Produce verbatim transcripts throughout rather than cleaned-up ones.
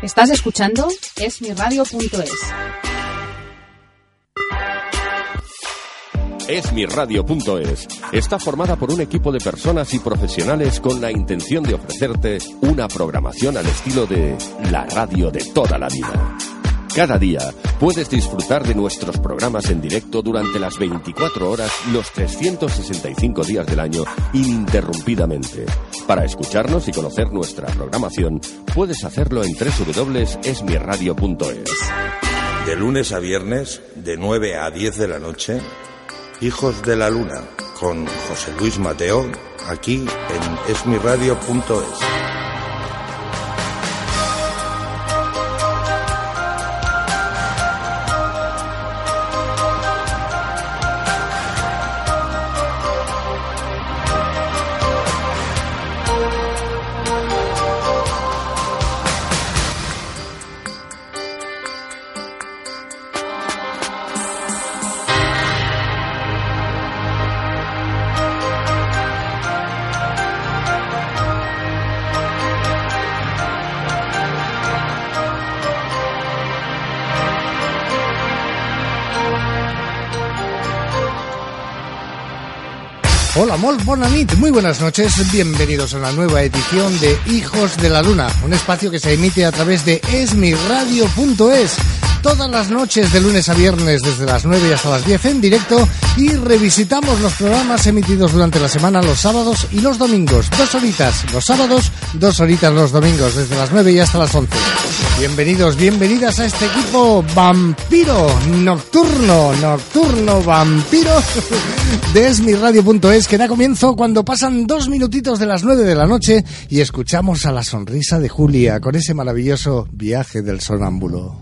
Estás escuchando es mi radio punto es. es mi radio punto es está formada por un equipo de personas y profesionales con la intención de ofrecerte una programación al estilo de la radio de toda la vida. Cada día puedes disfrutar de nuestros programas en directo durante las veinticuatro horas, los trescientos sesenta y cinco días del año, ininterrumpidamente. Para escucharnos y conocer nuestra programación, puedes hacerlo en doble u doble u doble u punto es mi radio punto es. De lunes a viernes, de nueve a diez de la noche, Hijos de la Luna, con José Luis Mateo, aquí en es mi radio punto es. Hola, molt bona nit, muy buenas noches, bienvenidos a una nueva edición de Hijos de la Luna, un espacio que se emite a través de es mi radio punto es, todas las noches de lunes a viernes desde las nueve y hasta las diez en directo, y revisitamos los programas emitidos durante la semana los sábados y los domingos, dos horitas los sábados, dos horitas los domingos, desde las nueve y hasta las once. Bienvenidos, bienvenidas a este equipo vampiro, nocturno, nocturno vampiro de es mi radio punto es, que da comienzo cuando pasan dos minutitos de las nueve de la noche y escuchamos a la sonrisa de Julia con ese maravilloso Viaje del sonámbulo.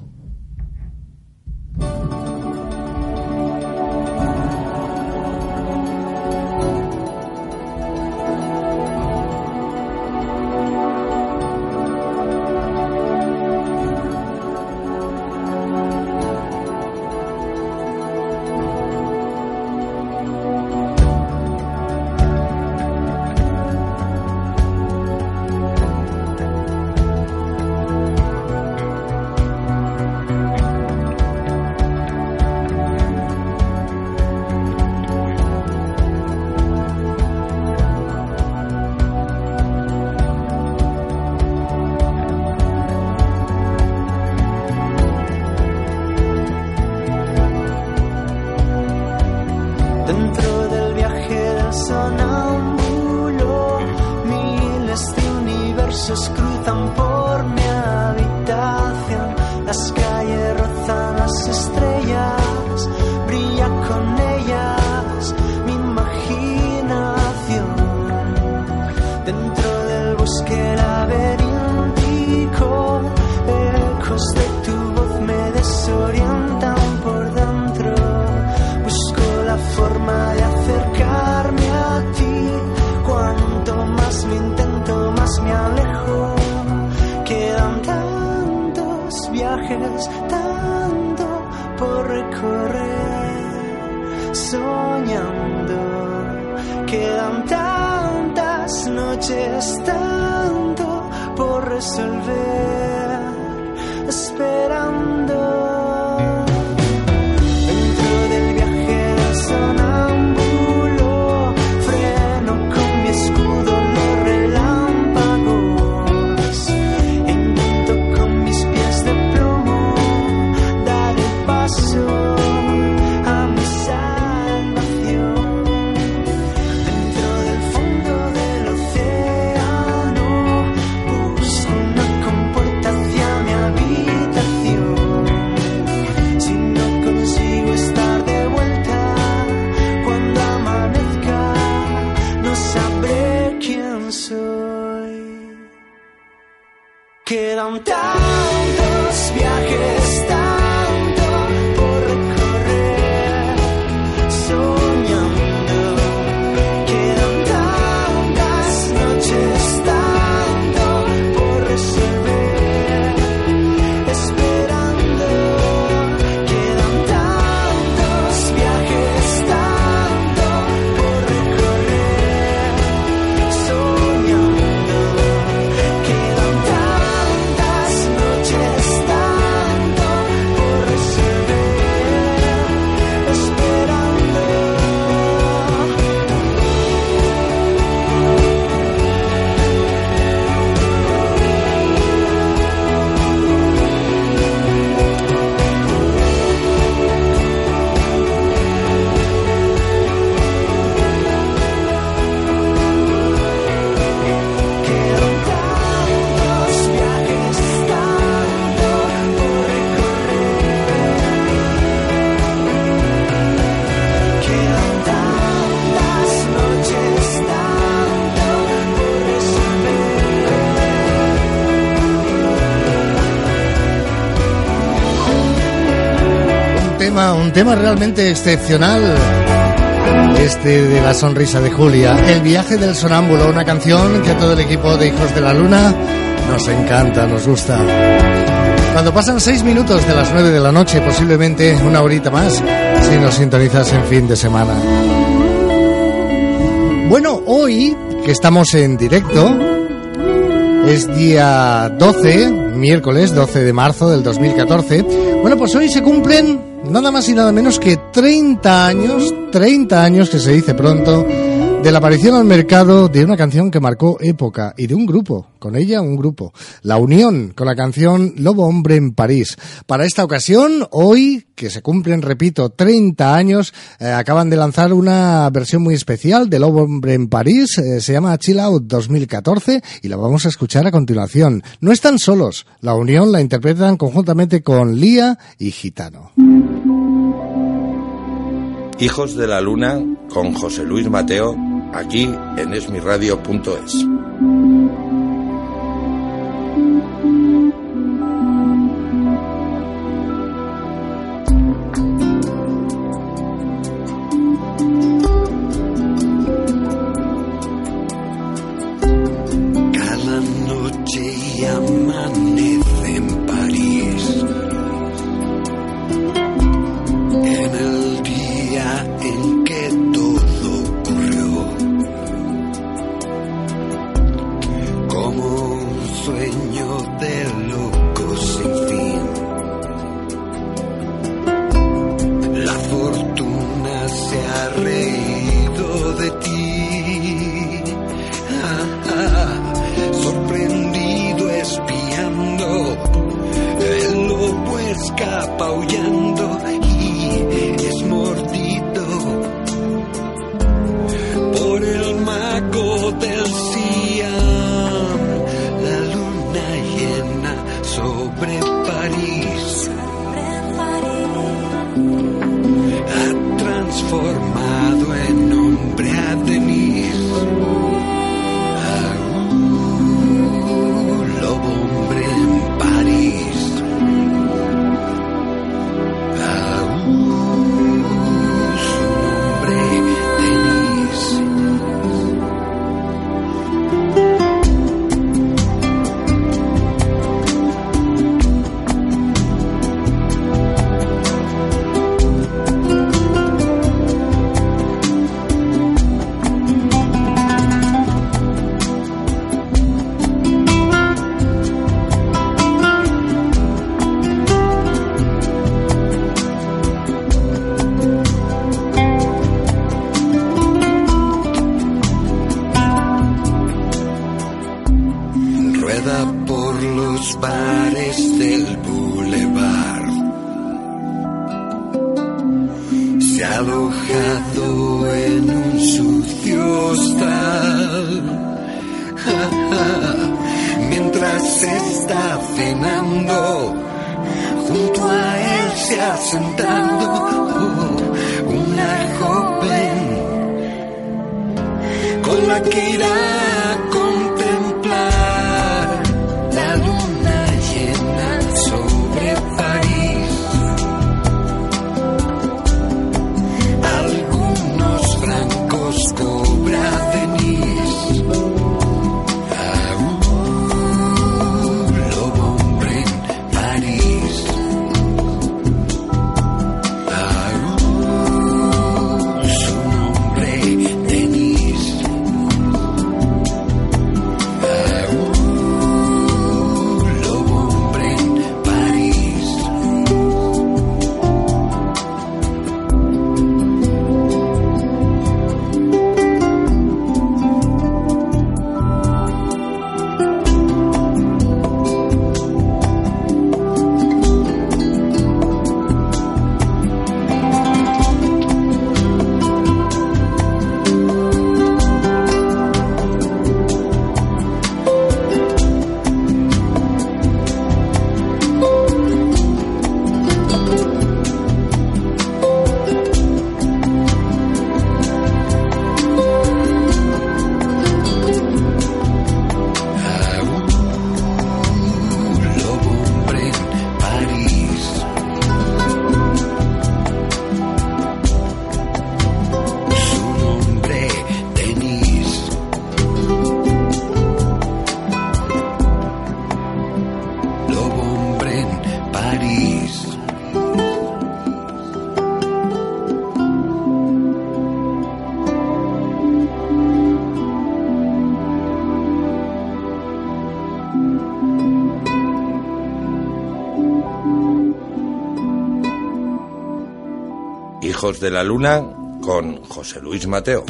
Noches tema, un tema realmente excepcional. Este de La sonrisa de Julia, El viaje del sonámbulo, una canción que a todo el equipo de Hijos de la Luna nos encanta, nos gusta. Cuando pasan seis minutos de las nueve de la noche, posiblemente una horita más, si nos sintonizas en fin de semana. Bueno, hoy, que estamos en directo, es día doce, miércoles doce de marzo del dos mil catorce. Bueno, pues hoy se cumplen nada más y nada menos que treinta años, treinta años que se dice pronto, de la aparición al mercado de una canción que marcó época y de un grupo, con ella un grupo, La Unión, con la canción Lobo Hombre en París. Para esta ocasión, hoy, que se cumplen, repito, treinta años, eh, acaban de lanzar una versión muy especial de Lobo Hombre en París, eh, se llama Chill Out dos mil catorce y la vamos a escuchar a continuación. No están solos, La Unión la interpretan conjuntamente con Lía y Gitano. Hijos de la Luna con José Luis Mateo, aquí en es mi radio punto es. Cada noche y amanece en París, en el día en que todo ocurrió, como un sueño de loco sin fin. La fortuna se ha reído de ti, ah, ah, sorprendido espiando, el lobo escapa aullando y es mordido por el mago del Siam. La luna llena sobre París ha transformado en hombre a Denise. Ah, uh, lobo hombre en París. Ah, uh, su nombre Denise. Rueda por los bares del boulevard, se ha alojado en un sucio hostal. Ja, ja. Mientras está cenando, junto a él se ha sentado oh, una joven con la que irá a contemplar la luna llena sobre París. Algunos francos cobra Denise. Ah, uh, lobo hombre en París. Ah, uh, su nombre Denise. Hijos de la Luna con José Luis Mateo.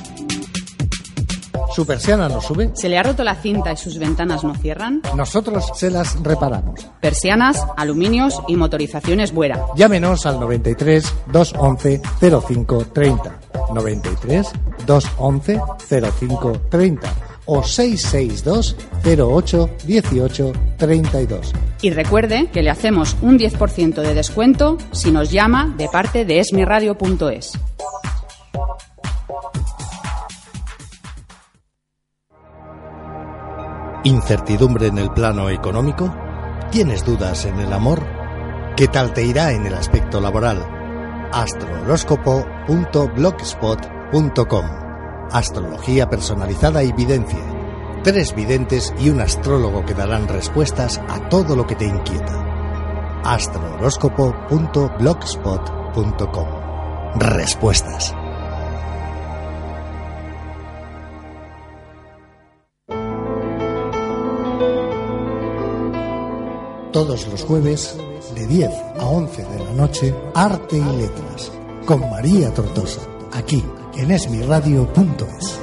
¿Su persiana no sube? ¿Se le ha roto la cinta y sus ventanas no cierran? Nosotros se las reparamos. Persianas, aluminios y motorizaciones Buera. Llámenos al noventa y tres, doscientos once, cero cinco treinta. noventa y tres, doscientos once, cero cinco treinta. O seiscientos sesenta y dos, cero ocho, dieciocho, treinta y dos. Y recuerde que le hacemos un diez por ciento de descuento si nos llama de parte de esmiradio punto es. ¿Incertidumbre en el plano económico? ¿Tienes dudas en el amor? ¿Qué tal te irá en el aspecto laboral? astrolhoróscopo punto blogspot punto com. Astrología personalizada y videncia. Tres videntes y un astrólogo que darán respuestas a todo lo que te inquieta. astrolhoróscopo punto blogspot punto com. Respuestas. Todos los jueves, de diez a once de la noche, Arte y Letras, con María Tortosa, aquí en esmiradio punto es.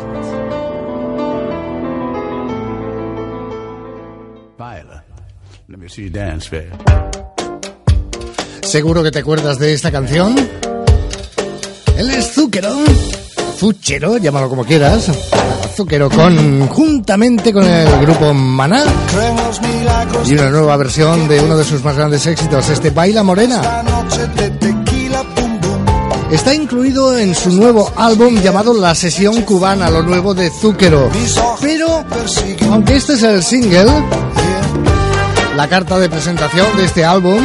¿Seguro que te acuerdas de esta canción? Él es Zúquero, Zúchero, llámalo como quieras. Zúquero, conjuntamente con el grupo Maná, y una nueva versión de uno de sus más grandes éxitos, este Baila Morena. Está incluido en su nuevo álbum llamado La Sesión Cubana, lo nuevo de Zúquero. Pero, aunque este es el single, la carta de presentación de este álbum,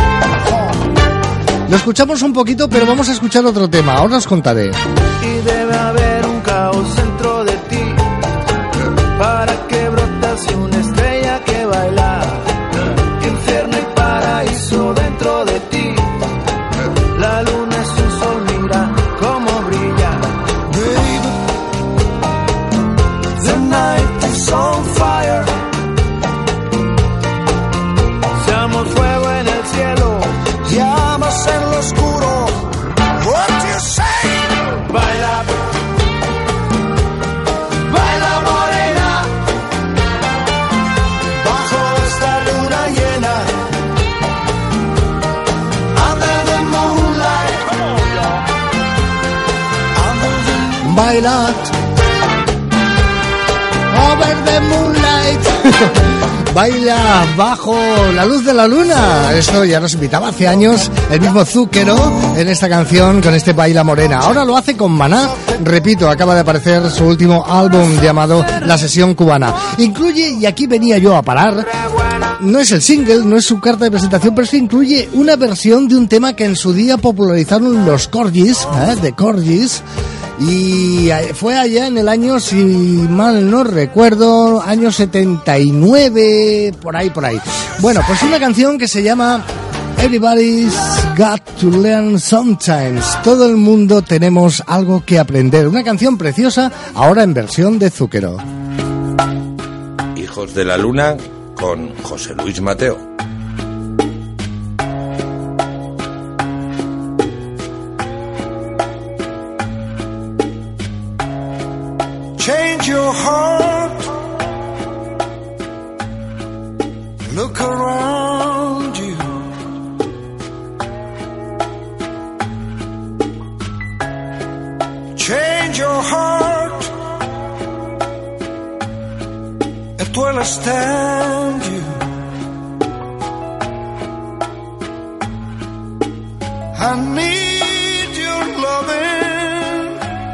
lo escuchamos un poquito, pero vamos a escuchar otro tema, ahora os contaré. Y debe haber un caos dentro de ti para que brotase una estrella que baila. Infierno y paraíso dentro de ti. La luna es un sol, mira cómo brilla. Baby, the night is on fire. Seamos fuego en el cielo, llamas en lo oscuro. What do you say? Baila, baila morena, bajo esta luna llena, under the moonlight, under the Baila, over the moonlight. Baila bajo la luz de la luna. Esto ya nos invitaba hace años el mismo Zúquero en esta canción con este Baila Morena. Ahora lo hace con Maná. Repito, acaba de aparecer su último álbum llamado La Sesión Cubana. Incluye, y aquí venía yo a parar, no es el single, no es su carta de presentación, pero es que incluye una versión de un tema que en su día popularizaron los Corgis, ¿eh? The Corgis. Y fue allá en el año, si mal no recuerdo, año setenta y nueve, por ahí, por ahí. Bueno, pues una canción que se llama Everybody's Got to Learn Sometimes. Todo el mundo tenemos algo que aprender. Una canción preciosa, ahora en versión de Zúquero. Hijos de la Luna con José Luis Mateo. change your heart. Look around you. Change your heart. It will stand you. I need your loving,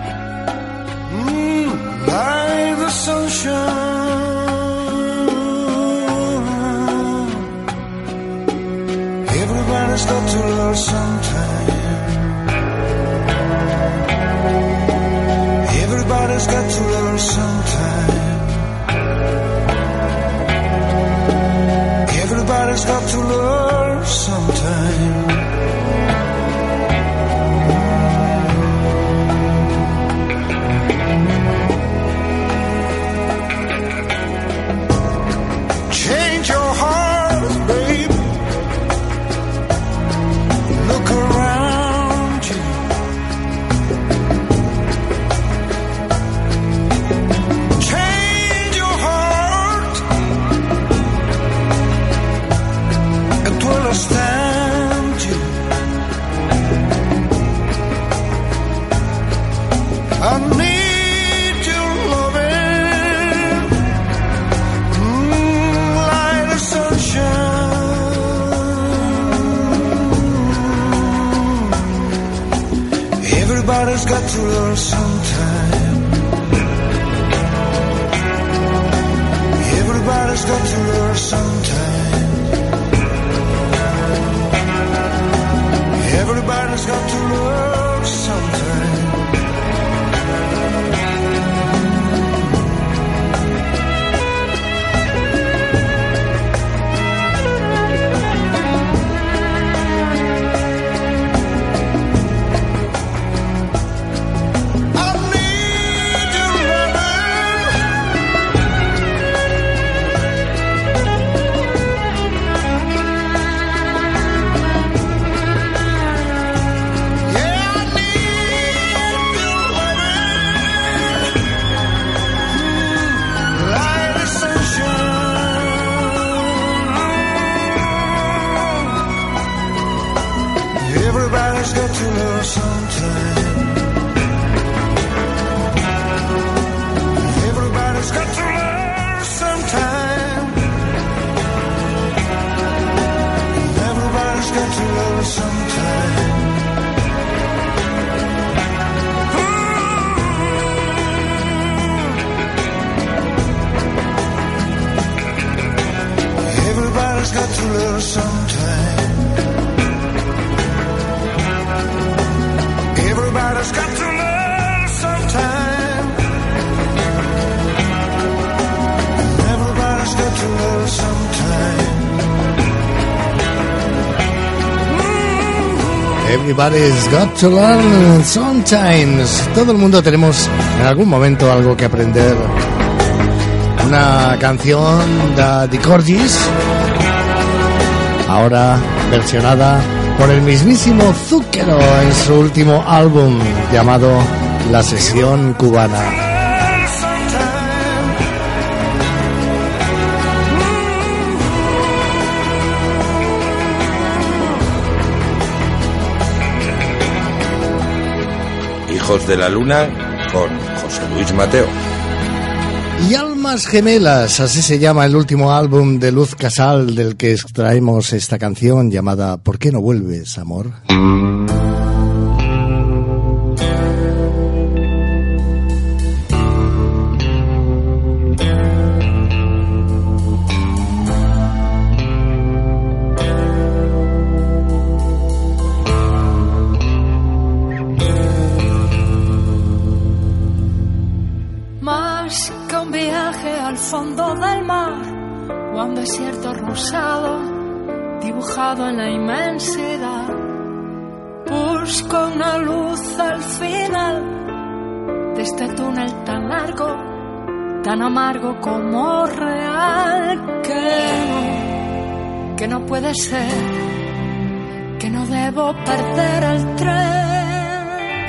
mm, like the sunshine. Everybody's got to learn sometime. Everybody's got to learn sometime. Everybody's got to learn sometime. Everybody's got to learn sometime. Everybody's got to learn sometime. Everybody's got to learn sometime. Everybody's got to learn sometime. Everybody's got to learn sometime. Everybody's got to learn sometime. Everybody's got to learn sometime. Everybody's got to learn sometime. Everybody's got to learn sometime. Everybody's got to learn sometimes. Todo el mundo tenemos en algún momento algo que aprender. Una canción de The Corgis, ahora versionada por el mismísimo Zúquero en su último álbum llamado La Sesión Cubana. Hijos de la Luna con José Luis Mateo. Y Almas Gemelas, así se llama el último álbum de Luz Casal, del que extraemos esta canción llamada ¿Por qué no vuelves, amor? Fondo del mar o a un desierto rosado dibujado en la inmensidad. Busco una luz al final de este túnel tan largo, tan amargo como real, que no, que no puede ser, que no debo perder el tren.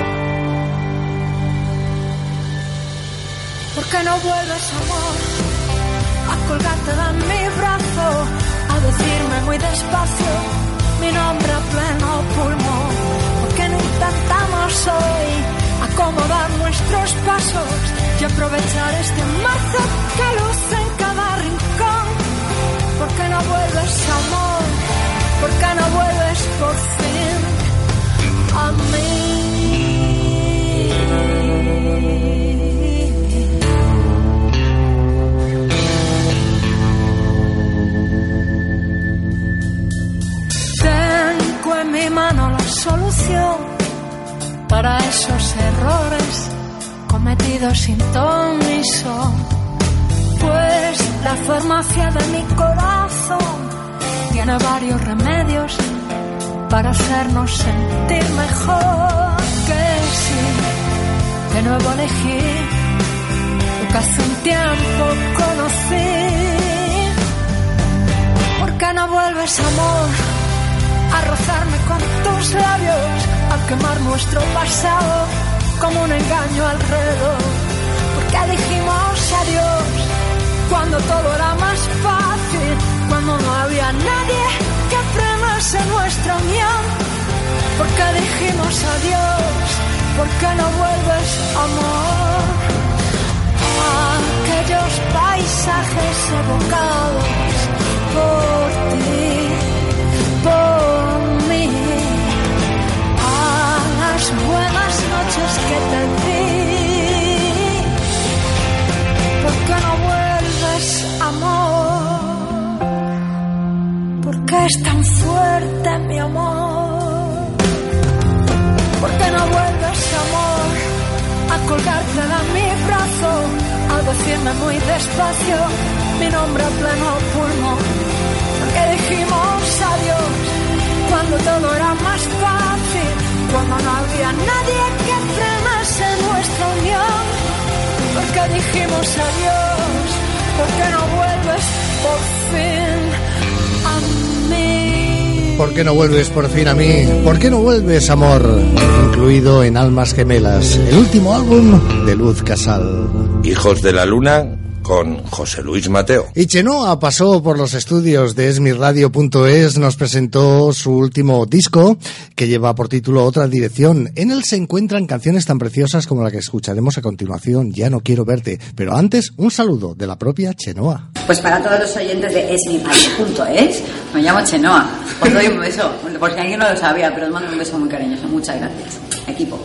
¿Por qué no vuelves, amor? A colgarte de mi brazo, a decirme muy despacio mi nombre a pleno pulmón. ¿Por qué no intentamos hoy acomodar nuestros pasos y aprovechar este marzo que luce en cada rincón? ¿Por qué no vuelves, amor? ¿Por qué no vuelves por fin a mí? Tengo en mi mano la solución para esos errores cometidos sin ton ni son, pues la farmacia de mi corazón tiene varios remedios para hacernos sentir mejor. Que sí, de nuevo elegí lo que hace un tiempo conocí. ¿Por qué no vuelves, amor, a rozarme con tus labios, a quemar nuestro pasado como un engaño alrededor? ¿Por qué dijimos adiós cuando todo era más fácil, cuando no había nadie que frenase nuestra unión? ¿Por qué dijimos adiós? ¿Por qué no vuelves, amor, a aquellos paisajes evocados por ti, por mí, a las buenas noches ¿Por qué es tan fuerte mi amor? ¿Por qué no vuelves, amor, a colgarte de mi brazo, a decirme muy despacio mi nombre a pleno pulmón? Porque dijimos adiós cuando todo era más fácil, cuando no había nadie que frenase nuestra unión. Porque dijimos adiós, porque no vuelves por fin a mí. ¿Por qué no vuelves por fin a mí? ¿Por qué no vuelves, amor? Incluido en Almas Gemelas, el último álbum de Luz Casal. Hijos de la Luna, con José Luis Mateo. Y Chenoa pasó por los estudios de esmi radio punto es, nos presentó su último disco, que lleva por título Otra Dirección. En él se encuentran canciones tan preciosas como la que escucharemos a continuación, Ya no quiero verte. Pero antes, un saludo de la propia Chenoa. Pues para todos los oyentes de esmi radio punto es, me llamo Chenoa. Os doy un beso, por si alguien no lo sabía, pero os mando un beso muy cariñoso. Muchas gracias, equipo.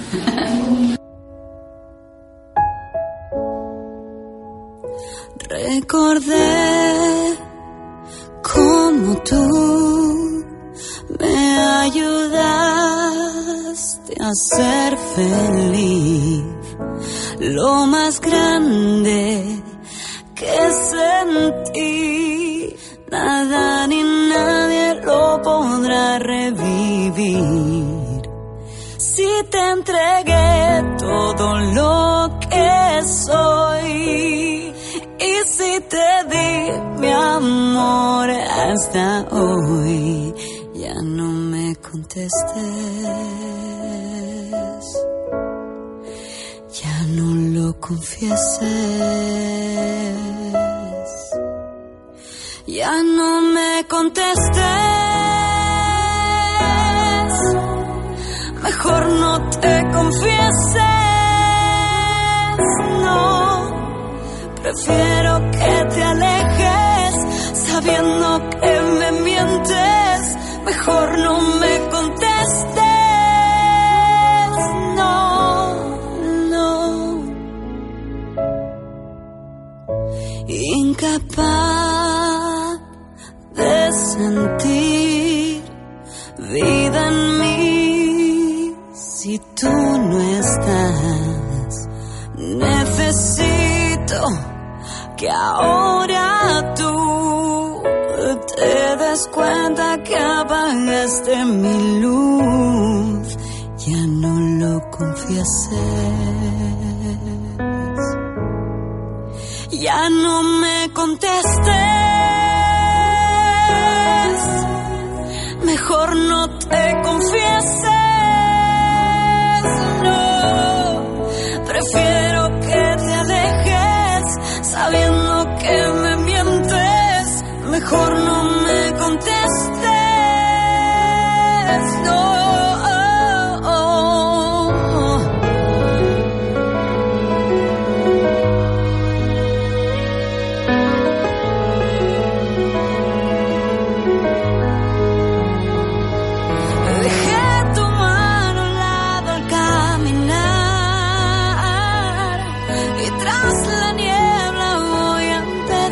Recordé cómo tú me ayudaste a ser feliz. Lo más grande que sentí, nada ni nadie lo podrá revivir. Si te entregué todo lo que soy, y si te di mi amor hasta hoy, ya no me contestes, ya no lo confieses, ya no me contestes, mejor no te confieses, no. Prefiero que te alejes sabiendo que me mientes. Mejor no me contestes. No, no. Incapaz de sentir vida en mí si tú no estás. Necesito que ahora tú te des cuenta que apagaste mi luz, ya no lo confieses, ya no me contestes, mejor no te confieses, no, prefiero que te alejes sabiendo que me mientes, mejor no me contestes, no. Dejé tu mano al lado al caminar y tras la niebla voy a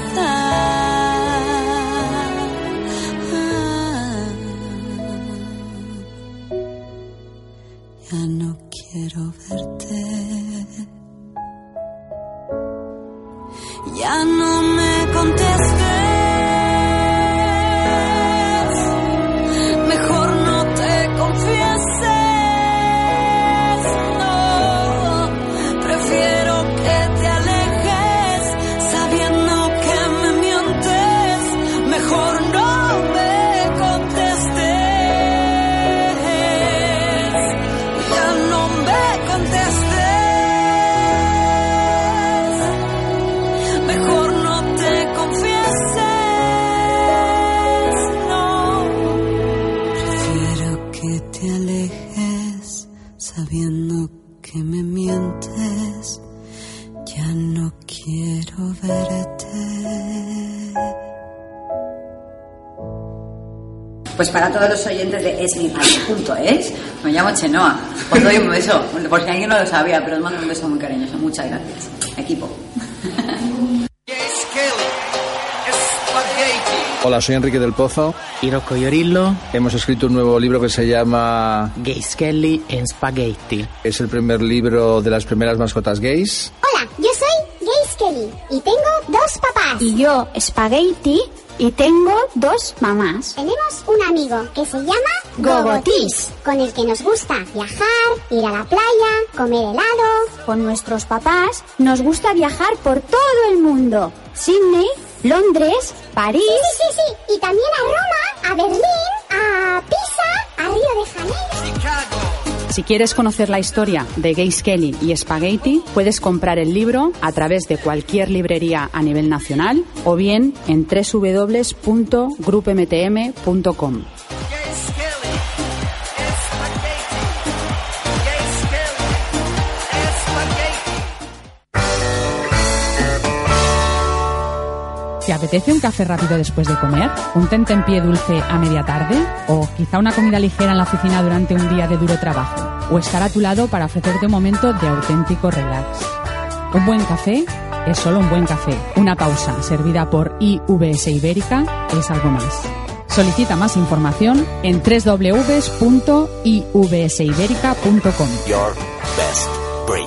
empezar. Ya no quiero verte, ya no me contestes, mejor no te confieses, no, prefiero que te alejes sabiendo que me mientes, mejor no me contestes, ya no me contestes, mejor no te confieses, no, prefiero que te alejes sabiendo que me mientes, ya no quiero verte. Pues para todos los oyentes de esmi radio punto es, me llamo Chenoa. Os doy un beso, por si alguien no lo sabía, pero os mando un beso muy cariñoso. Muchas gracias, equipo. Yes, Kelly, spaghetti. Hola, soy Enrique del Pozo. Y Rocco Iorillo. Hemos escrito un nuevo libro que se llama Gays Kelly en Spaghetti. Es el primer libro de las primeras mascotas gays. Hola, yo soy Gays Kelly y tengo dos papás. Y yo, Spaghetti, y tengo dos mamás. Tenemos un amigo que se llama Gogotis, con el que nos gusta viajar, ir a la playa, comer helado. Con nuestros papás nos gusta viajar por todo el mundo. Sydney, Londres, París... Sí, sí, sí, sí. Y también a Roma, a Berlín, a Pisa, a Río de Janeiro. Chicago. Si quieres conocer la historia de Gays Kelly y Spaghetti, puedes comprar el libro a través de cualquier librería a nivel nacional o bien en doble u doble u doble u punto grupo m t m punto com. ¿Te apetece un café rápido después de comer? ¿Un tentempié dulce a media tarde? ¿O quizá una comida ligera en la oficina durante un día de duro trabajo? ¿O estar a tu lado para ofrecerte un momento de auténtico relax? Un buen café es solo un buen café. Una pausa servida por I V S Ibérica es algo más. Solicita más información en doble u doble u doble u punto i v s iberica punto com. Your best break.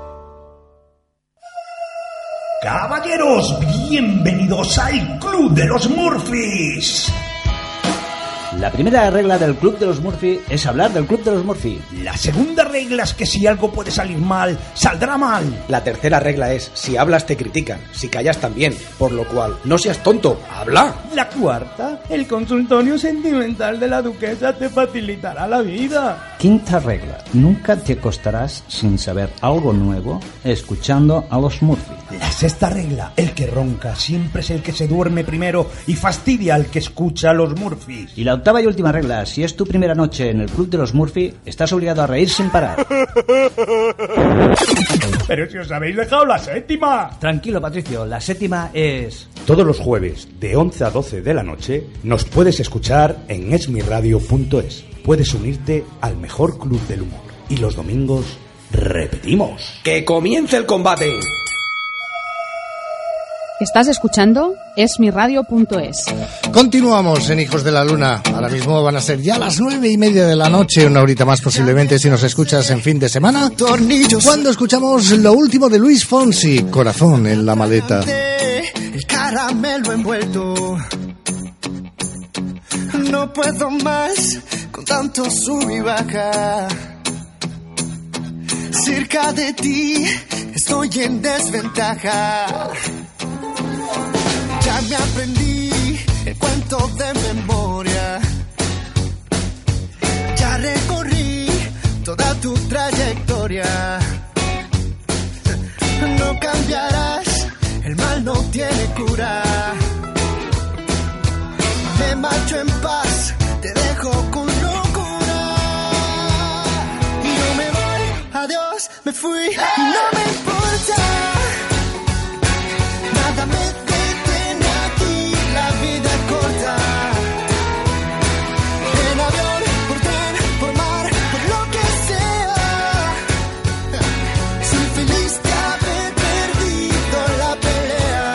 Caballeros, bienvenidos al Club de los Murphys. La primera regla del Club de los Murphy es hablar del Club de los Murphy. La segunda regla es que si algo puede salir mal, saldrá mal. La tercera regla es, si hablas te critican, si callas también, por lo cual, no seas tonto, habla. La cuarta, el consultorio sentimental de la duquesa te facilitará la vida. Quinta regla, nunca te acostarás sin saber algo nuevo escuchando a los Murphy. La sexta regla, el que ronca siempre es el que se duerme primero y fastidia al que escucha a los Murphys. Y la octava y última regla, si es tu primera noche en el Club de los Murphy, estás obligado a reír sin parar. Pero si os habéis dejado la séptima. Tranquilo, Patricio, la séptima es... Todos los jueves, de once a doce de la noche, nos puedes escuchar en esmiradio punto es. Puedes unirte al mejor club del humor. Y los domingos, repetimos. ¡Que comience el combate! Estás escuchando esmiradio punto es. Continuamos en Hijos de la Luna. Ahora mismo van a ser ya las nueve y media de la noche, una horita más posiblemente si nos escuchas en fin de semana. Cuando escuchamos lo último de Luis Fonsi, Corazón en la maleta. El caramelo envuelto. No puedo más con tanto sub y baja. Cerca de ti estoy en desventaja. Ya me aprendí el cuento de memoria. Ya recorrí toda tu trayectoria. No cambiarás, el mal no tiene cura. Me marcho en paz, te dejo con locura. Y no me voy, adiós, me fui, no me importa. Nada me detiene aquí, la vida es corta. En avión, por tren, por mar, por lo que sea. Soy feliz de haber perdido la pelea.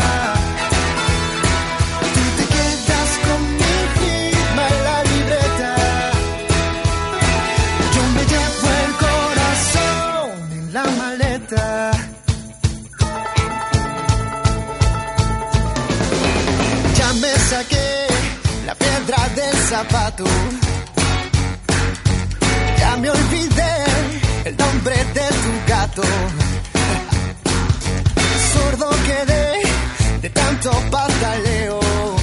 Tú te quedas con mi firma en la libreta. Yo me llevo el corazón en la maleta. Ya me saqué la piedra del zapato. Ya me olvidé el nombre de tu gato. Sordo quedé de tanto pataleo.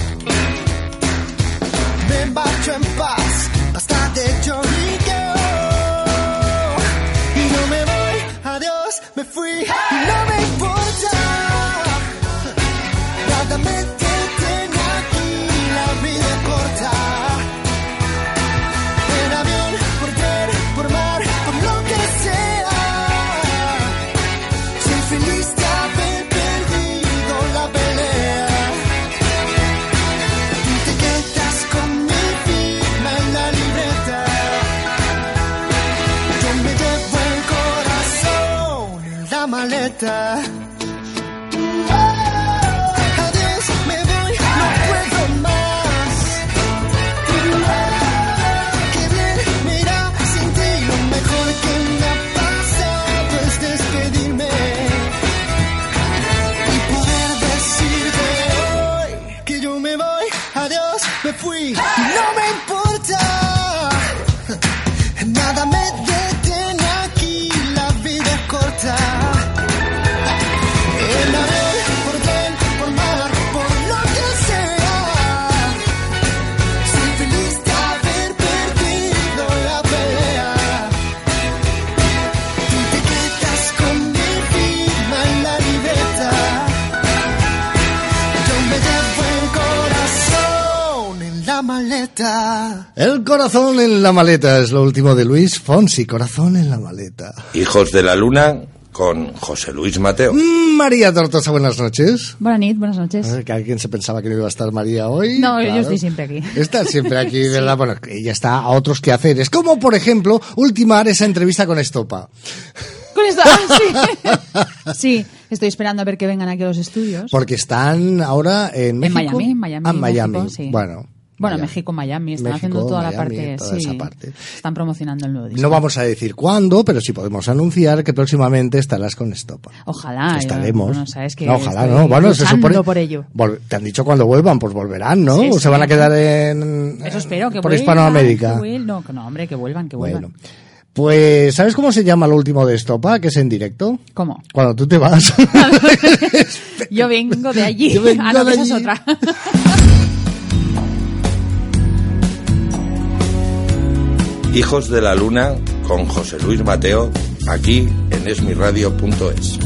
Me marcho en paz, basta de lloriqueo. Y no me voy, adiós, me fui, y no me importa. Nada me detiene aquí, la vida es corta. En avión, por tren, por mar, por lo que sea. Soy feliz de haber perdido la pelea. Tú te quedas con mi firma en la libreta. Yo me llevo el corazón en la maleta. me fui, no me importa. Nada me detiene aquí, la vida es corta. En avión, por tren, por mar, por lo que sea. Soy feliz de haber perdido la pelea. Tú te quedas con mi firma en la libreta. Yo me llevo el corazón en la maleta. El corazón en la maleta es lo último de Luis Fonsi. Corazón en la maleta. Hijos de la Luna con José Luis Mateo. María Tortosa, buenas noches. Buenas noches, buenas noches. A ver, que alguien se pensaba que no iba a estar María hoy. No, claro. Yo estoy siempre aquí. Está siempre aquí, ¿verdad? Sí. Bueno, ella está a otros quehaceres, como por ejemplo ultimar esa entrevista con Estopa. Con esto, ah, sí. Sí, estoy esperando a ver que vengan aquí a los estudios. Porque están ahora en México. En Miami, en Miami. Ah, en Miami, México, sí. bueno. Bueno, Miami. México, Miami, están México, haciendo toda Miami, la parte, toda sí, esa parte. Están promocionando el nuevo disco. No vamos a decir cuándo, pero sí podemos anunciar que próximamente estarás con Estopa. Ojalá. Estaremos. Yo, no, sabes que no, ojalá, no. Bueno, se supone por ello. Vol- te han dicho cuando vuelvan, pues volverán, ¿no? Sí, o se sí. van a quedar en Eso espero, que por vuelvan, Hispanoamérica. Que vuel- no, que no, hombre, que vuelvan, que vuelvan. Bueno. Pues, ¿sabes cómo se llama lo último de Estopa? Que es en directo. ¿Cómo? Cuando tú te vas. Yo vengo de allí. Yo vengo ah, no, de que esa es allí. otra. Hijos de la Luna con José Luis Mateo, aquí en esmiradio punto es.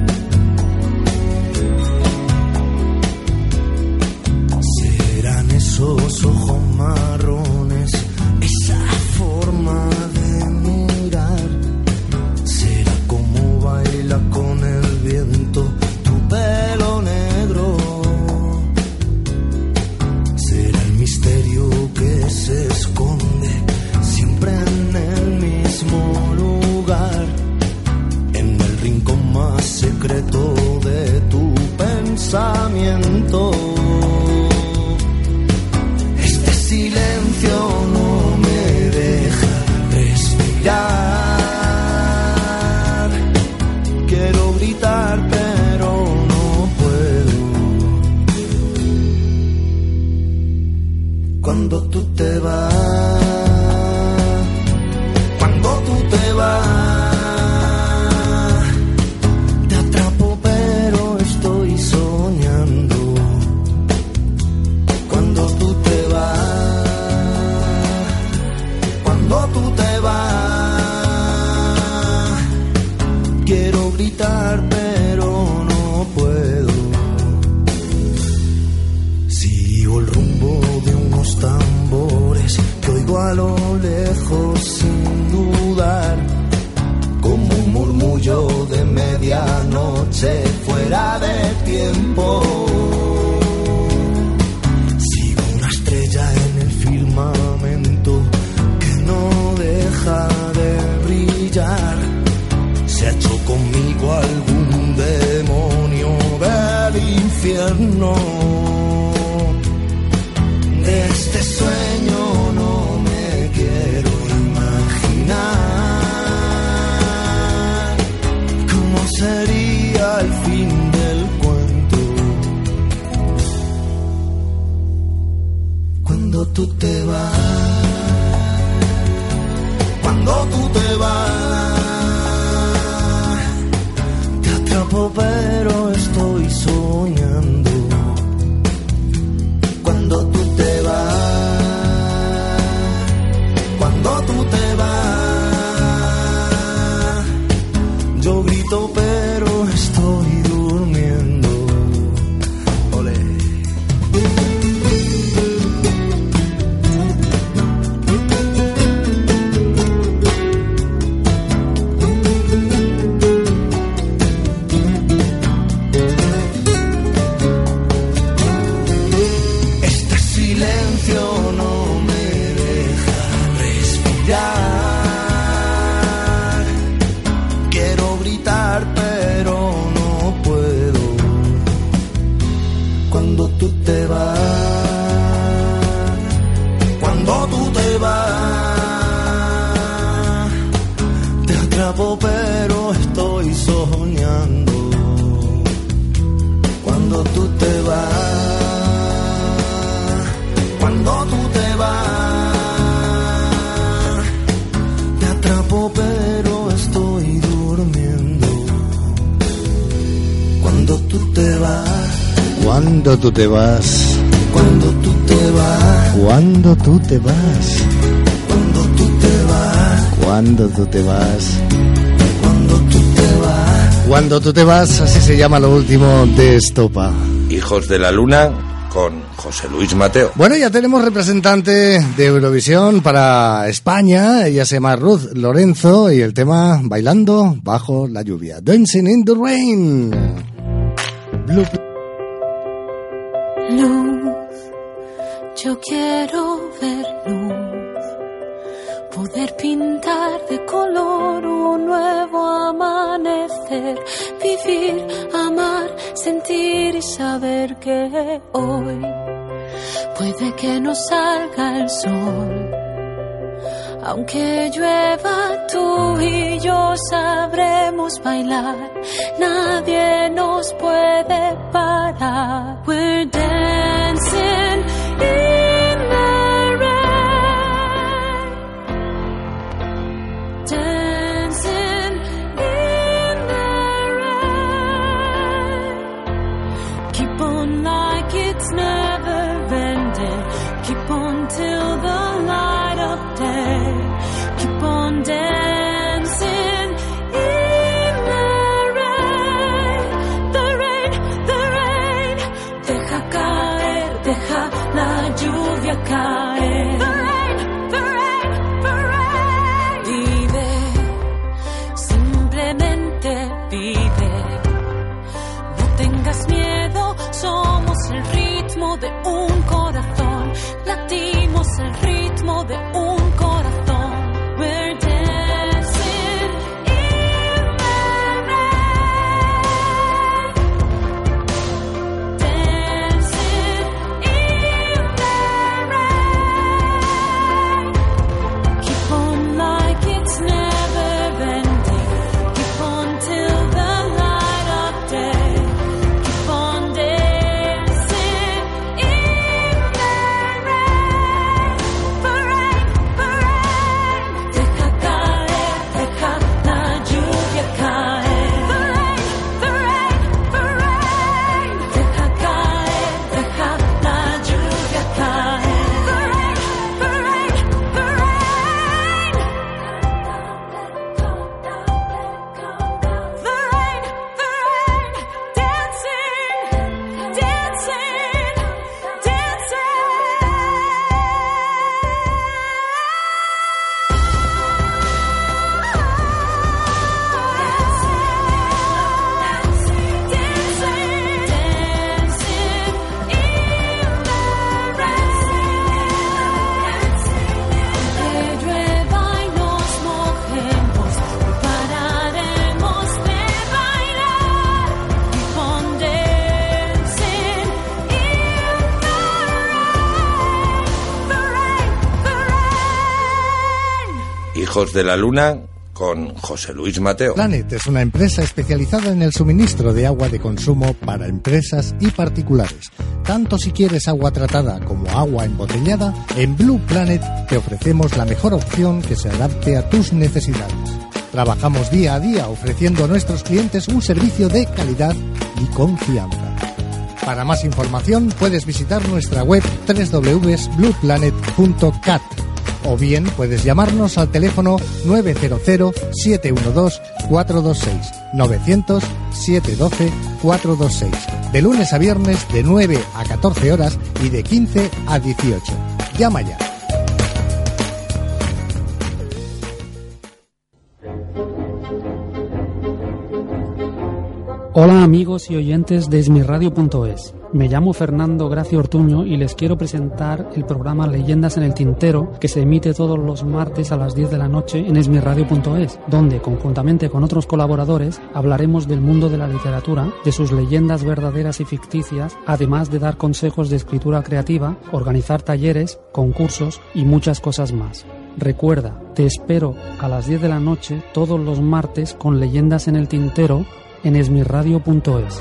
Serán esos ojos marrones, esa forma de mirar. Será como baila con el viento tu pelo negro. Será el misterio que se esconde siempre en el mismo lugar, en el rincón más secreto de tu pensamiento. Este silencio no me deja respirar. Quiero gritar pero no puedo. Cuando tú te vas, cuando tú te vas, te atrapo pero estoy soñando. Cuando tú te vas, cuando tú te vas, quiero gritar pero no puedo. Sigo el rumbo de unos tambores que oigo a lo lejos sin dudar, como un murmullo de medianoche fuera de tiempo. Sigo una estrella en el firmamento que no deja de brillar. Se ha hecho conmigo algún demonio del infierno. De este sueño no me quiero imaginar cómo sería el fin del cuento. Cuando tú te vas, cuando tú te vas, te atrapo pero estoy soñando. Cuando tú te vas, cuando tú te vas, yo grito pero estoy durmiendo. Olé. Este silencio no me deja respirar. Quiero gritar pero no puedo. Cuando tú te vas, cuando tú te vas, te atrapo pero estoy soñando. Cuando tú te vas, cuando cuando tú te vas. Te atrapo pero estoy durmiendo. Cuando tú te vas. Cuando tú te vas. Cuando tú te vas. Cuando tú te vas. Cuando tú te vas. Cuando tú te vas. Cuando tú te vas. Cuando tú te vas, así se llama lo último de Estopa. Hijos de la Luna con José Luis Mateo. Bueno, ya tenemos representante de Eurovisión para España. Ella se llama Ruth Lorenzo y el tema Bailando bajo la lluvia. Dancing in the Rain. Blue. Luz, yo quiero ver luz, poder pintar de color un nuevo amanecer, vivir, amar, sentir y saber que hoy puede que no salga el sol. Aunque llueva, tú y yo sabremos bailar. Nadie nos puede parar. We're dancing in the rain. Dancing in the rain. Keep on like it's never ending. Keep on till the light of day. Keep on dancing in the rain, the rain, the rain. Deja caer, deja la lluvia caer. The rain, the rain, the rain. Vive, simplemente vive. No tengas miedo, somos el ritmo de un corazón. Latimos el ritmo de un corazón. We're dancing in the rain. Dancing in the rain. Keep on like it's never ending. Keep on till the light of day. Keep on dancing in the rain. The rain, the rain. Deja caer, deja la lluvia caer. The rain, the rain, the rain. Deja caer, deja la lluvia caer. The rain, the rain, the rain. The rain, the rain. Dancing, dancing, dancing. Que llueva y nos mojemos, no pararemos de bailar. Keep on dancing in the rain, the rain, the rain. Hijos de la Luna con José Luis Mateo. Planet es una empresa especializada en el suministro de agua de consumo para empresas y particulares. Tanto si quieres agua tratada como agua embotellada, en Blue Planet te ofrecemos la mejor opción que se adapte a tus necesidades. Trabajamos día a día ofreciendo a nuestros clientes un servicio de calidad y confianza. Para más información puedes visitar nuestra web doble u doble u doble u punto blue planet punto cat o bien puedes llamarnos al teléfono nueve cero cero, siete uno dos, cuatro dos seis, novecientos, siete uno dos, cuatro dos seis, de lunes a viernes de nueve a catorce horas y de quince a dieciocho. Llama ya. Hola amigos y oyentes de esmirradio punto es. Me llamo Fernando Gracia Ortuño y les quiero presentar el programa Leyendas en el Tintero, que se emite todos los martes a las diez de la noche en esmirradio punto es, donde, conjuntamente con otros colaboradores, hablaremos del mundo de la literatura, de sus leyendas verdaderas y ficticias, además de dar consejos de escritura creativa, organizar talleres, concursos y muchas cosas más. Recuerda, te espero a las diez de la noche todos los martes con Leyendas en el Tintero en esmirradio punto es.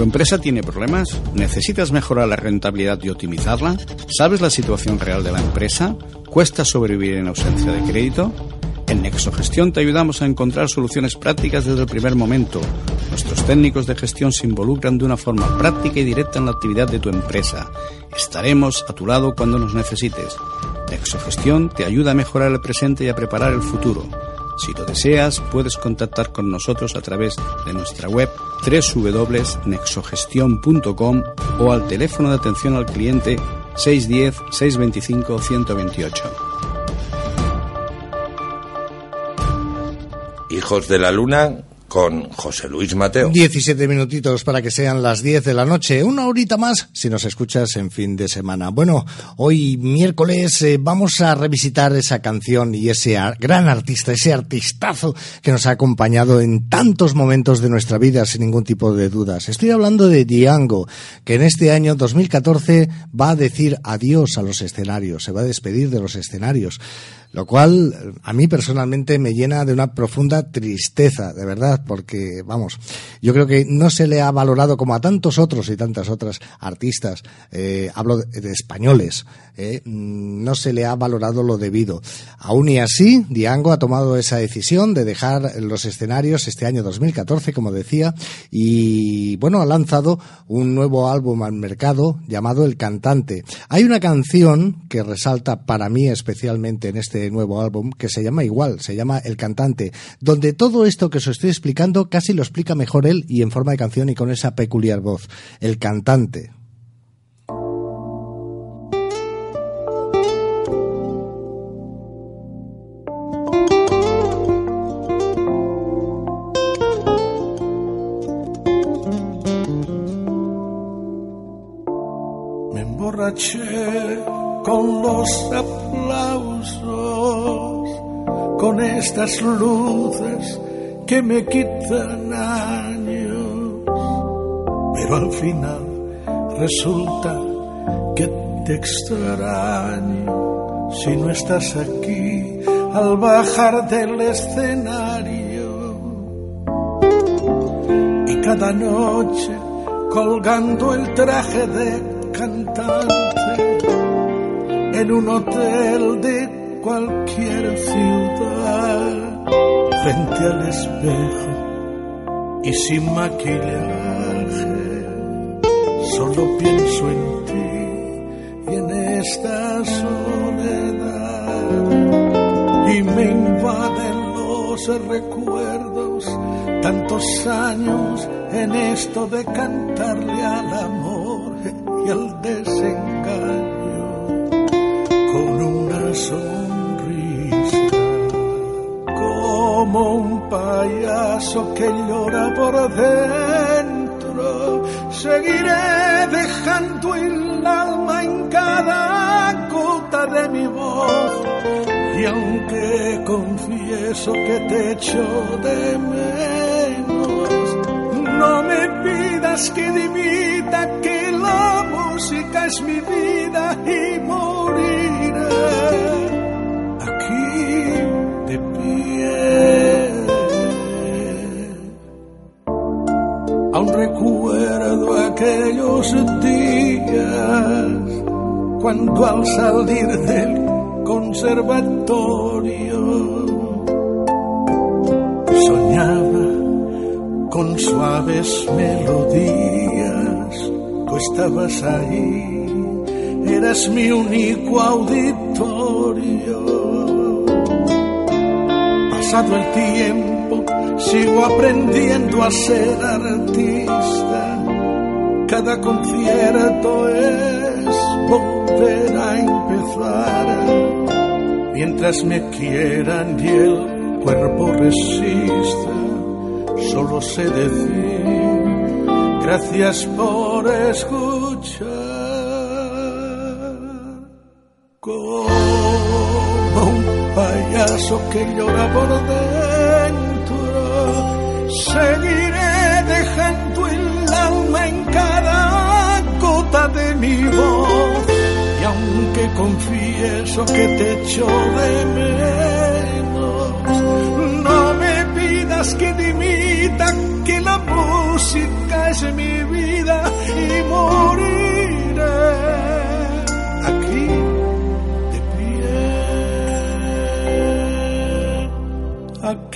¿Tu empresa tiene problemas? ¿Necesitas mejorar la rentabilidad y optimizarla? ¿Sabes la situación real de la empresa? ¿Cuesta sobrevivir en ausencia de crédito? En Nexogestión te ayudamos a encontrar soluciones prácticas desde el primer momento. Nuestros técnicos de gestión se involucran de una forma práctica y directa en la actividad de tu empresa. Estaremos a tu lado cuando nos necesites. Nexogestión te ayuda a mejorar el presente y a preparar el futuro. Si lo deseas, puedes contactar con nosotros a través de nuestra web doble u doble u doble u punto nexogestión punto com o al teléfono de atención al cliente seis uno cero, seis dos cinco, uno dos ocho. Hijos de la Luna con José Luis Mateo. diecisiete minutitos para que sean las diez de la noche, una horita más si nos escuchas en fin de semana. Bueno, hoy miércoles eh, vamos a revisitar esa canción y ese ar- gran artista, ese artistazo que nos ha acompañado en tantos momentos de nuestra vida sin ningún tipo de dudas. Estoy hablando de Django, que en este año dos mil catorce va a decir adiós a los escenarios, se va a despedir de los escenarios. Lo cual a mí personalmente me llena de una profunda tristeza, de verdad, porque, vamos, yo creo que no se le ha valorado como a tantos otros y tantas otras artistas, eh, hablo de, de españoles, eh, no se le ha valorado lo debido. Aún y así, Django ha tomado esa decisión de dejar los escenarios este año dos mil catorce, como decía, y, bueno, ha lanzado un nuevo álbum al mercado llamado El Cantante. Hay una canción que resalta para mí especialmente en este nuevo álbum que se llama igual, se llama El Cantante, donde todo esto que os estoy explicando casi lo explica mejor él y en forma de canción y con esa peculiar voz. El Cantante. Me emborraché con los aplausos, con estas luces que me quitan años, pero al final resulta que te extraño si no estás aquí al bajar del escenario. Y cada noche colgando el traje de cantante en un hotel de cualquier ciudad, frente al espejo y sin maquillaje, solo pienso en ti y en esta soledad, y me invaden los recuerdos, tantos años en esto de cantarle al amor y al desengaño con una sonrisa, como un payaso que llora por dentro. Seguiré dejando el alma en cada gota de mi voz, y aunque confieso que te echo de menos, no me pidas que dimita, que la música es mi vida y moriré aquí de pie. Aún recuerdo aquellos días cuando al salir del conservatorio soñaba con suaves melodías. Tú estabas ahí, eras mi único auditorio. Pasado el tiempo, sigo aprendiendo a ser artista. Cada concierto es volver a empezar. Mientras me quieran y el cuerpo resista, solo sé decir gracias por escuchar. Como un payaso que llora por dentro, seguiré dejando el alma en cada gota de mi voz. Y aunque confieso que te echo de menos, no me pidas que dimita, que la música es mi vida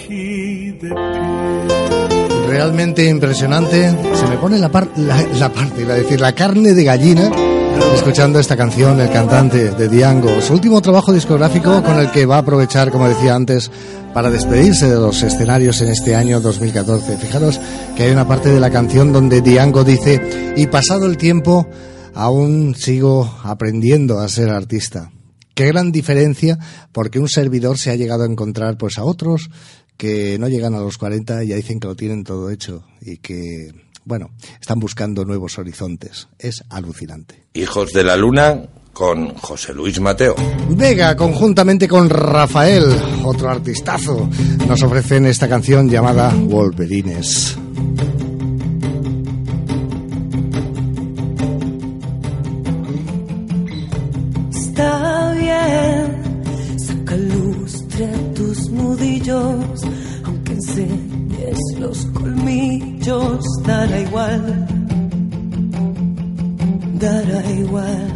aquí de pie. Realmente impresionante. Se me pone la, par la, la parte, iba a decir, la carne de gallina escuchando esta canción, el cantante de Diango. Su último trabajo discográfico con el que va a aprovechar, como decía antes, para despedirse de los escenarios en este año dos mil catorce. Fijaros que hay una parte de la canción donde Diango dice: y pasado el tiempo, aún sigo aprendiendo a ser artista. Qué gran diferencia, porque un servidor se ha llegado a encontrar pues a otros que no llegan a los cuarenta y ya dicen que lo tienen todo hecho y que, bueno, están buscando nuevos horizontes. Es alucinante. Hijos de la Luna con José Luis Mateo. Vega, conjuntamente con Rafael, otro artistazo, nos ofrecen esta canción llamada Wolverines. Está bien, saca lustre a tus nudillos, aunque enseñes los colmillos, dará igual, dará igual.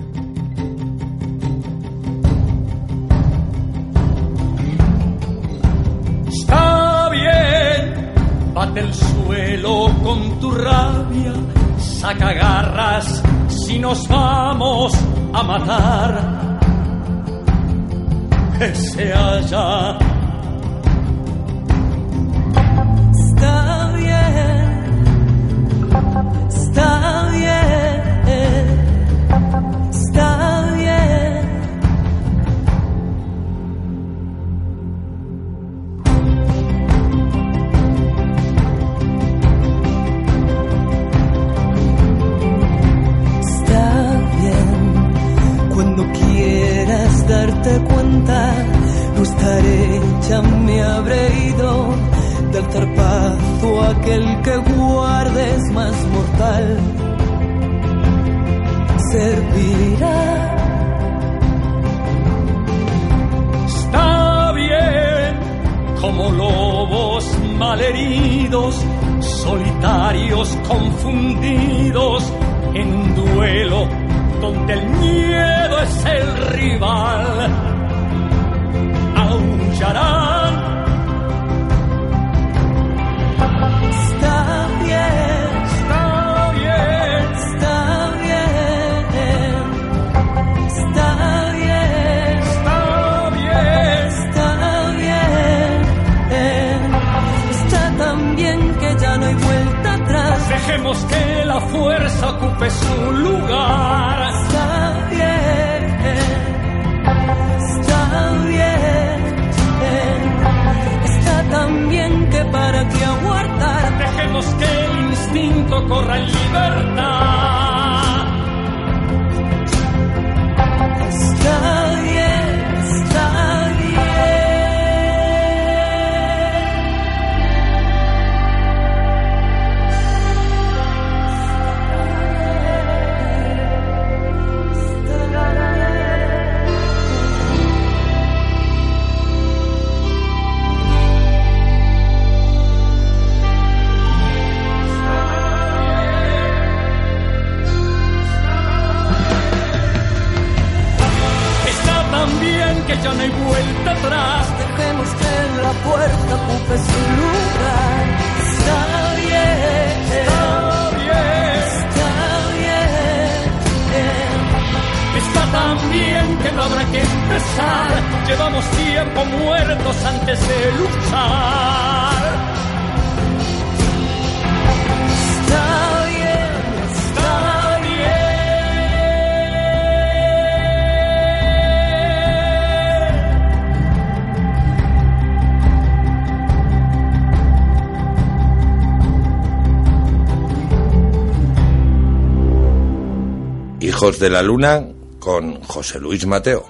Está bien, bate el suelo con tu rabia, saca garras si nos vamos a matar, que se haya. Está bien, está bien, está bien. Darte cuenta, no estaré, ya me habré ido del zarpazo aquel que guardes más mortal. Servirá. Está bien, como lobos malheridos, solitarios, confundidos, en un duelo donde el miedo es el rival, aullarán. Está bien, está bien, está bien, está bien, está bien, está bien, está tan bien que ya no hay vuelta atrás. Dejemos que la fuerza ocupe su lugar. Está bien, está bien, está tan bien que para qué aguardar. Dejemos que el instinto corra en libertad. Está bien, está bien. Que ya no hay vuelta atrás. Dejemos que la puerta ocupe su lugar. Está bien, está bien, está bien, está tan bien que no habrá que empezar. Llevamos tiempo muertos antes de luchar. Está bien, está bien. Hijos de la Luna con José Luis Mateo.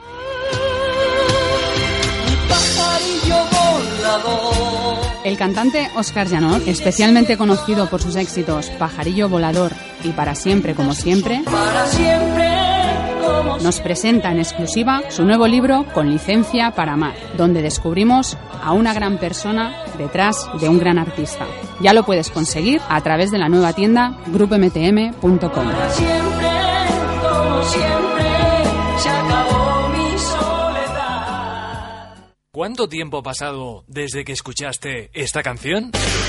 El cantante Óscar Janot, especialmente conocido por sus éxitos Pajarillo Volador y Para Siempre como Siempre, Para siempre como nos presenta en exclusiva su nuevo libro Con licencia para amar, donde descubrimos a una gran persona detrás de un gran artista. Ya lo puedes conseguir a través de la nueva tienda grupo m t m punto com. Para siempre, como siempre, se acabó mi soledad. ¿Cuánto tiempo ha pasado desde que escuchaste esta canción?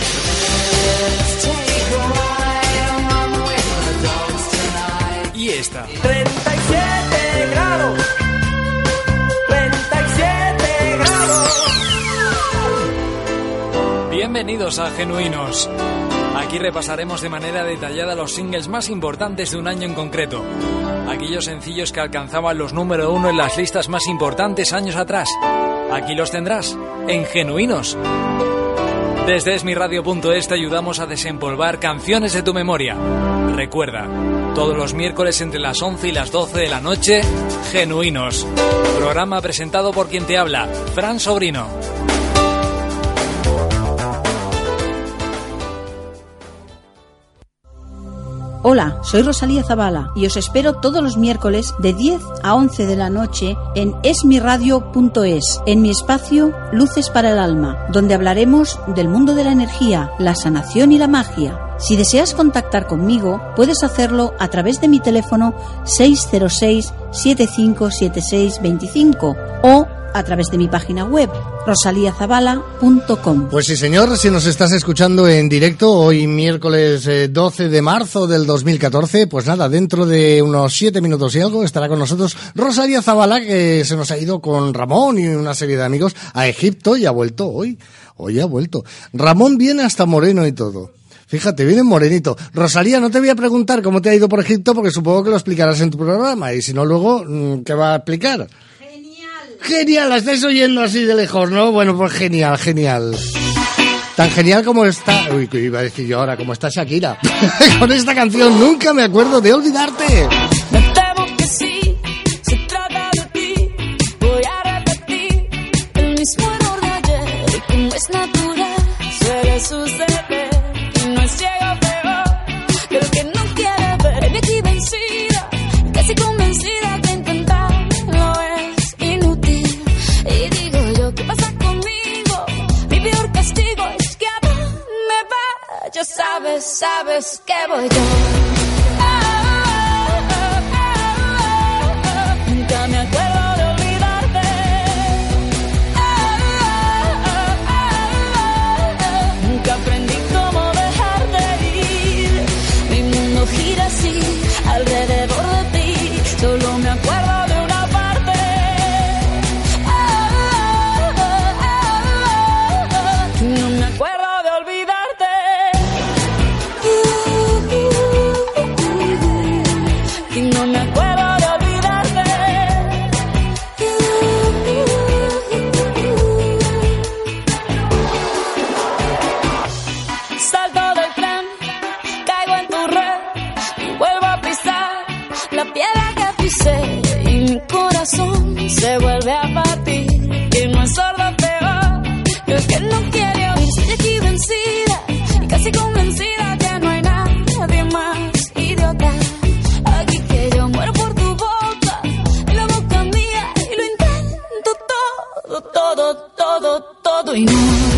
Y esta. treinta y siete grados. treinta y siete grados. Bienvenidos a Genuinos. Aquí repasaremos de manera detallada los singles más importantes de un año en concreto. Aquellos sencillos que alcanzaban los número uno en las listas más importantes años atrás. Aquí los tendrás, en Genuinos. Desde esmiradio punto es te ayudamos a desempolvar canciones de tu memoria. Recuerda, todos los miércoles entre las once y las doce de la noche, Genuinos. Programa presentado por quien te habla, Fran Sobrino. Hola, soy Rosalía Zavala y os espero todos los miércoles de diez a once de la noche en esmiradio punto es, en mi espacio Luces para el Alma, donde hablaremos del mundo de la energía, la sanación y la magia. Si deseas contactar conmigo, puedes hacerlo a través de mi teléfono seis cero seis, siete cinco siete seis dos cinco o a través de mi página web rosalia zavala punto com. Pues sí, señor, si nos estás escuchando en directo hoy miércoles eh, doce de marzo del dos mil catorce, pues nada, dentro de unos siete minutos y algo estará con nosotros Rosalía Zavala, que se nos ha ido con Ramón y una serie de amigos a Egipto y ha vuelto hoy, hoy ha vuelto. Ramón viene hasta moreno y todo. Fíjate, viene morenito. Rosalía, no te voy a preguntar cómo te ha ido por Egipto, porque supongo que lo explicarás en tu programa, y si no luego, ¿qué va a explicar? Genial, la estáis oyendo así de lejos, ¿no? Bueno, pues genial, genial. Tan genial como está... Uy, que iba a decir yo ahora, como está Shakira. Con esta canción, Nunca me acuerdo de olvidarte. Me temo que sí, se trata de ti. Voy a repetir el mismo error de ayer. Y como es natural, suele suceder. Y no es ciego peor que el que no quiere ver. Me aquí vencida, casi convencida que intentarlo es inútil. Y digo yo, ¿qué pasa conmigo? Mi peor castigo es que a mí me vaya. Sabes, sabes que voy yo. Nunca me acuerdo de olvidarte. Nunca aprendí cómo dejar de ir. Mi mundo gira así alrededor de ti. Solo me acuerdo de una parte. No me acuerdo de olvidarte. Y no me acuerdo de olvidarte. Salto del tren, caigo en tu red y vuelvo a pisar la piedra que pisé y mi corazón se vuelve a partir. Y no es sordo peor que el que no quiere oír. Estoy aquí vencida y casi convencida que no hay nadie más idiota. Aquí que yo muero por tu boca y la boca mía y lo intento todo, todo, todo, todo y no.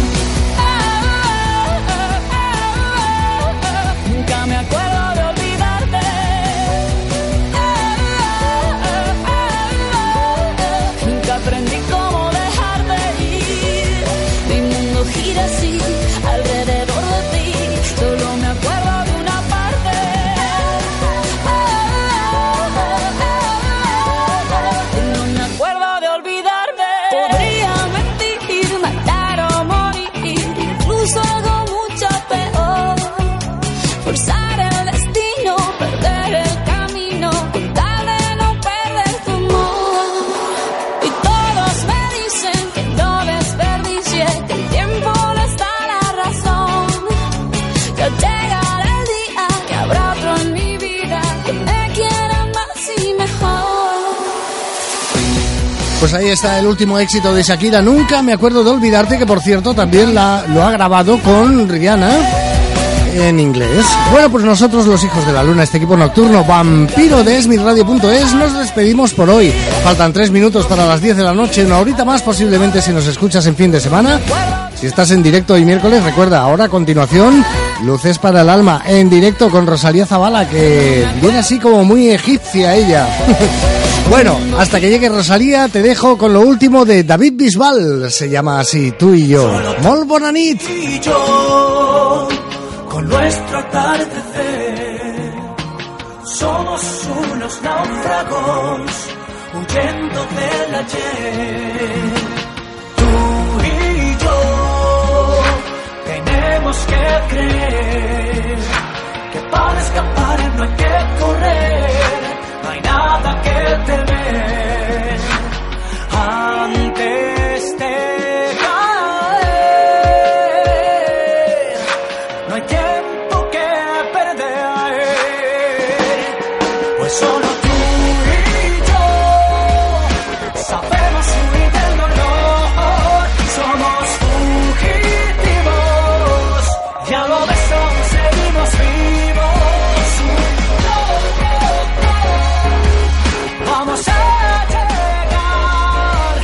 Nunca me acuerdo de olvidarte. Nunca aprendí cómo dejar de ir. Mi mundo gira así alrededor de ti. Solo me acuerdo de una parte. No me acuerdo de olvidarte. Podría mentir, matar o morir, incluso algo mucho peor. Forzar el destino, perder el camino, con tal de no perder tu amor. Y todos me dicen que no desperdicie, que el tiempo les da la razón. Que al llegar el día que habrá otro en mi vida que me quiera más y mejor. Pues ahí está el último éxito de Shakira, Nunca me acuerdo de olvidarte, que por cierto también la, lo ha grabado con Rihanna en inglés. Bueno, pues nosotros, los hijos de la luna, este equipo nocturno vampiro de esmiradio punto es, nos despedimos por hoy. Faltan tres minutos para las diez de la noche, una horita más posiblemente si nos escuchas en fin de semana. Si estás en directo hoy miércoles, recuerda, ahora a continuación, Luces para el Alma, en directo con Rosalía Zavala, que viene así como muy egipcia ella. Bueno, hasta que llegue Rosalía te dejo con lo último de David Bisbal. Se llama así, Tú y yo. Molt bona nit. Y yo, con nuestro atardecer, somos unos náufragos huyendo del ayer. Tú y yo tenemos que creer que para escapar no hay que correr, no hay nada que temer antes de caer. No hay tiempo que perder, pues solo tú y yo sabemos huir del dolor. Somos fugitivos, ya lo ves, aún seguimos vivos. Vamos a llegar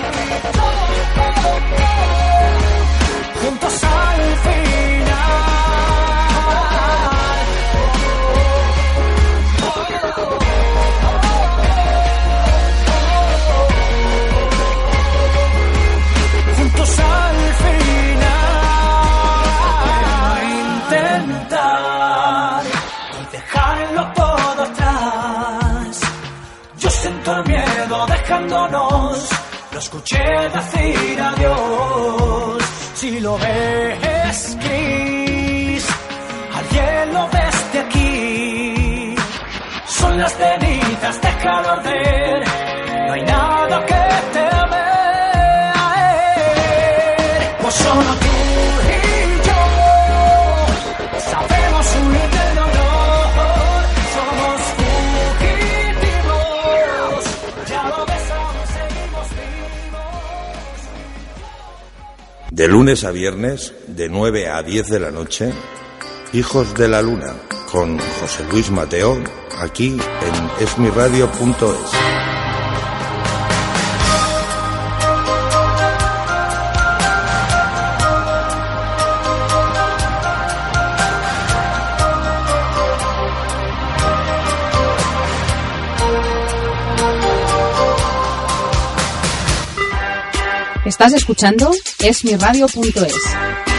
juntos al final. Juntos al final. Intentar dejarlo todo atrás. Yo siento el miedo dejándonos, lo escuché decir adiós. Si lo ves gris, alguien lo ves de aquí. Son las venitas, déjalo arder, no hay nada que temer. Pues solo tú y yo sabemos huir del dolor. Somos fugitivos, ya lo ves, aún seguimos vivos. De lunes a viernes, de nueve a diez de la noche, Hijos de la Luna, con José Luis Mateo, aquí en esmiradio punto es. Estás escuchando esmiradio punto es.